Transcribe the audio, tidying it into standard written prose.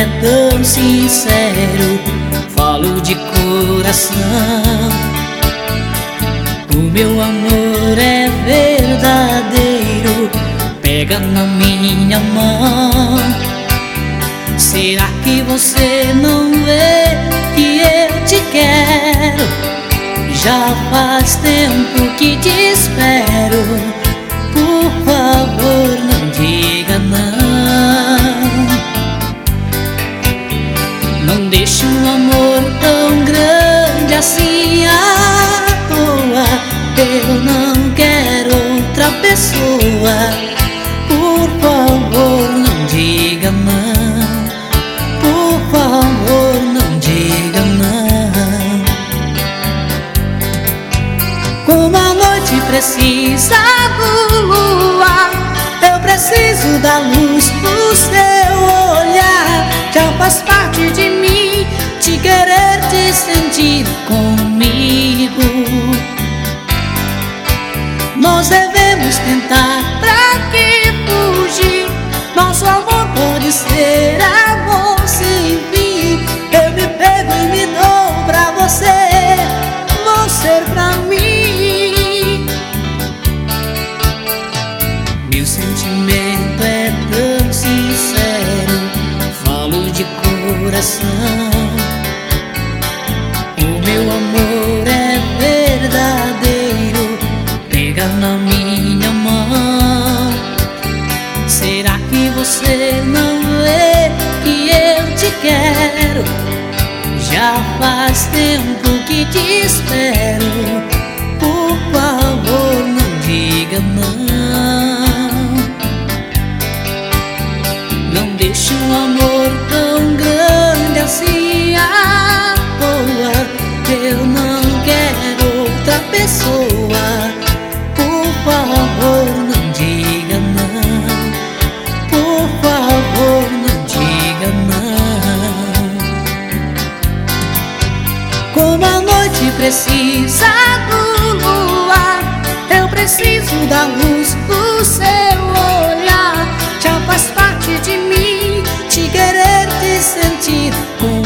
tão sincero, falo de coração. O meu amor é verdadeiro, pega na minha mão. Será que você não vê que eu te quero? Já faz tempo que te espero. Por favor, não diga não. Não deixe um amor tão grande assim à toa. Eu não quero outra pessoa. Por favor, não diga não. Por favor, não diga não. Como a noite precisa do luar, eu preciso da luz do seu olhar. Já faz parte de mim te querer, te sentir comigo. Nós devemos tentar, pra que fugir? Nosso amor pode ser amor sem fim. Eu me pego e me dou pra você, você pra mim. Meu sentimento é tão sincero, falo de coração. O meu amor é verdadeiro, pega na minha mão. Será que você não vê que eu te quero? Já faz tempo que te espero. Por favor, não diga não. Não deixe um amor tão grande assim à toa. Eu não quero outra pessoa. Por favor, não diga não. Por favor, não diga não. Como a noite precisa do luar, eu preciso da luz do seu olhar. Já faz parte de mim te querer, te sentir comigo.